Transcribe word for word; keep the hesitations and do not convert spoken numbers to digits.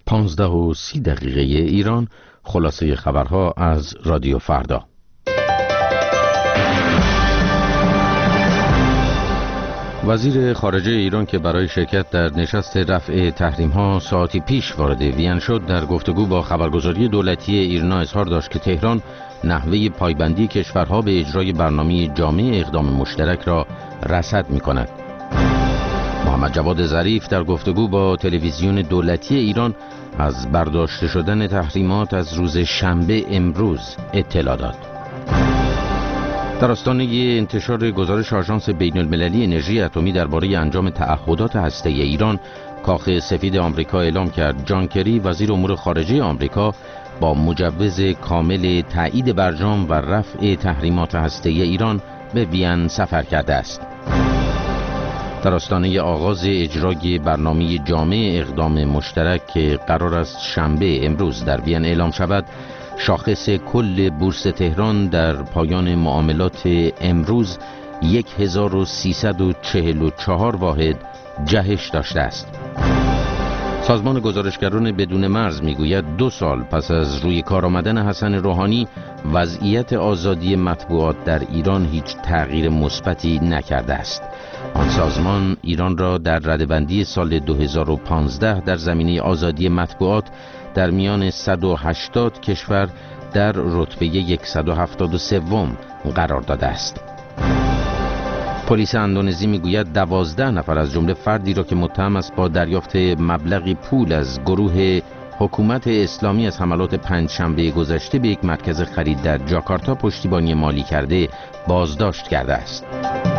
پانزده و سی دقیقه ایران، خلاصه خبرها از رادیو فردا. وزیر خارجه ایران که برای شرکت در نشست رفع تحریم‌ها ساعتی پیش وارد وین شد، در گفتگو با خبرگزاری دولتی ایرنا اظهار داشت که تهران نحوه پایبندی کشورها به اجرای برنامه جامع اقدام مشترک را رصد می‌کند. محمد جواد ظریف در گفتگو با تلویزیون دولتی ایران از برداشته شدن تحریمات از روز شنبه امروز اطلاع داد. در آستانه انتشار گزارش آژانس بین‌المللی انرژی اتمی درباره انجام تعهدات هسته‌ای ایران، کاخ سفید آمریکا اعلام کرد جان کری وزیر امور خارجه آمریکا با مجوز کامل تایید برجام و رفع تحریمات هسته‌ای ایران به وین سفر کرده است. در آستانه آغاز اجرای برنامه جامع اقدام مشترک که قرار است شنبه امروز در وین اعلام شود، شاخص کل بورس تهران در پایان معاملات امروز هزار و سیصد و چهل و چهار واحد جهش داشته است. سازمان گزارشگران بدون مرز میگوید دو سال پس از روی کار آمدن حسن روحانی، وضعیت آزادی مطبوعات در ایران هیچ تغییر مثبتی نکرده است. آن سازمان ایران را در رده‌بندی سال دو هزار و پانزده در زمینه آزادی مطبوعات در میان صد و هشتاد کشور در رتبه صد و هفتاد و سه قرار داده است. پلیس اندونزی میگوید دوازده نفر از جمله فردی را که متهم است با دریافت مبلغی پول از گروه حکومت اسلامی از حملات پنجشنبه گذشته به یک مرکز خرید در جاکارتا پشتیبانی مالی کرده، بازداشت کرده است.